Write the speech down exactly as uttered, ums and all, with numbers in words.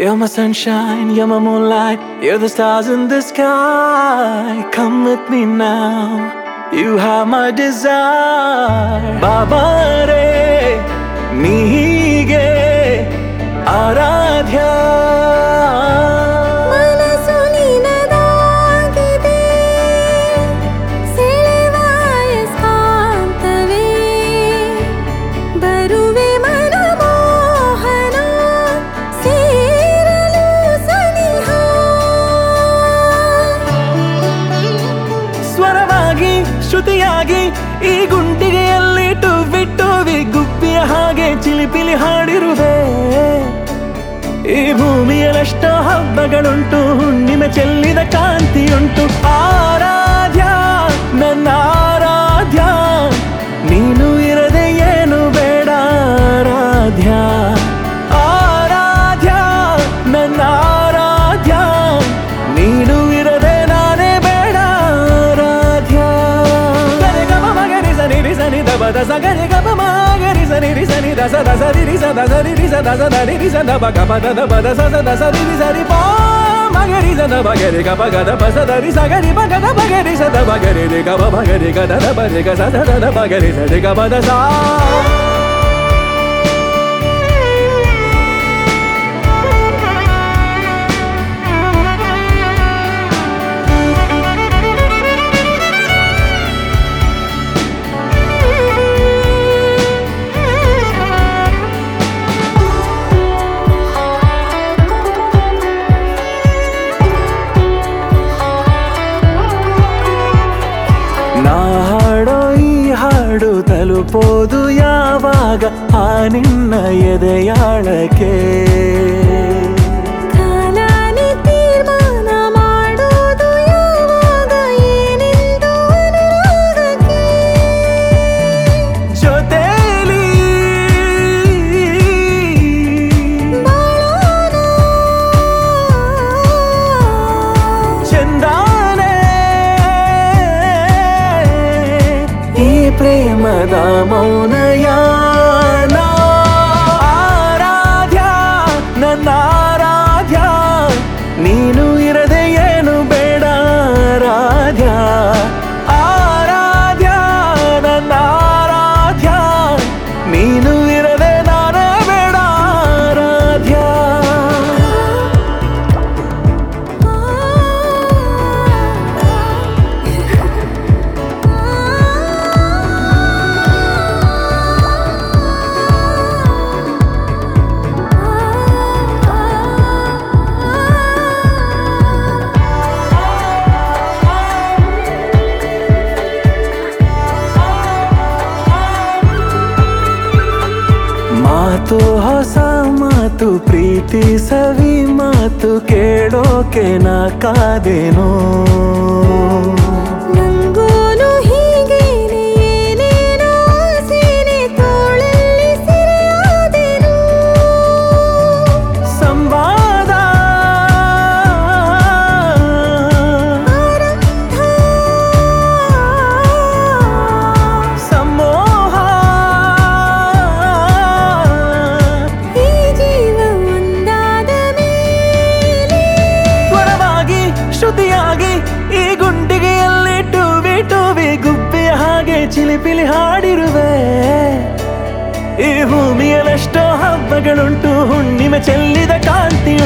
You're my sunshine, you're my moonlight, you're the stars in the sky. Come with me now, you have my desire. Baba re, nihige, Aradhya. ಶ್ರುತಿಯಾಗಿ ಈ ಗುಂಟಿಗೆಯಲ್ಲಿ ಟುವಿ ಟುವಿ ಗುಬ್ಬಿಯ ಹಾಗೆ ಚಿಲಿಪಿಲಿ ಹಾಡಿರುವೆ. ಈ ಭೂಮಿಯಲ್ಲಷ್ಟೋ ಹಬ್ಬಗಳುಂಟು, ಹುಣ್ಣಿಮೆ ಚೆಲ್ಲಿದ ಕಾಂತಿಯುಂಟು. ಆರಾಧ್ಯ ನನ್ನ ಆರಾಧ್ಯ, ನೀನು ಇರದೆ ಏನು ಬೇಡ ಆರಾಧ್ಯ. ಆರಾಧ್ಯ ನನ್ನ ಆರಾಧ್ಯ, ನೀನು ಇರದೆ ನಾನೇ ಬೇಡ ಆರಾಧ್ಯ. Daba da sagari ga ba ma gari sa ni ri sa ni da sa da sa ri ri sa da sa ri ri sa da sa da ri ri sa da ba ga ba da da ba da sa sa da sa ri ri sa ri pa ma gari sa da ba gari ga ba ga da ba sa da ri sa ga ri ba ga da ba gari sa da ba gari ri ga ba ba gari ga da da ba ri ga sa da da ba gari sa ri ga ba da sa. ನಾ ಹಾಡೋ ಈ ಹಾಡು ತಲುಪೋದು ಯಾವಾಗ ಆ ನಿನ್ನ ಎದೆಯಾಳಕ್ಕೆ. ಕಾಲಾನಿ ತೀರ್ಮಾನ ಮಾಡೋದು ಯಾವಾಗ ಏನೆಂದು ಅನುರಾಗಕ್ಕೆ. ಜೊತೆಲಿ ಬಾಳೋಣ ಚಂದಾನೆ ಈ ಪ್ರೇಮದ ಮೌನಯಾನ. ಆರಾಧ್ಯ ನನ್ನ ಆರಾಧ್ಯ, ನೀನು ಇರದೆ ಏನು ಬೇಡ ಆರಾಧ್ಯ. ಆರಾಧ್ಯ ನನ್ನ ಆರಾಧ್ಯ, ನೀನು ಇರದೆ ನಾನೇ ಬೇಡ ಆರಾಧ್ಯ. ಮಾತು ಹೊಸ ಮಾತು, ಪ್ರೀತಿ ಸವಿ ಮಾತು ಕೇಳೋಕೆ ನಾ ಕಾದೇನೋ. ನಂಗೂನು ಹೀಗೇನೆ ಏನೇನೋ ಆಸೆನೆ, ತೋಳಲ್ಲಿ ಸೆರೆಯಾದೆನು. ಸಂವಾದ ಆರಂಭ ಸಮೋಹ, ಈ ಜೀವ ಒಂದಾದ ಮೇಲೆ ತ್ವರವಾಗಿ ಶ್ರುತಿಯಾಗಿ ಈ ಗುಂಡಿಗೆಯಲ್ಲಿ ಟುವಿ ಟುವಿ ಗುಬ್ಬಿಯ ಹಾಗೆ ಚಿಲಿಪಿಲಿ ಹಾಡಿರುವೆ. ಈ ಭೂಮಿಯಲ್ಲಷ್ಟೋ ಹಬ್ಬಗಳುಂಟು, ಹುಣ್ಣಿಮೆ ಚೆಲ್ಲಿದ ಕಾಂತಿ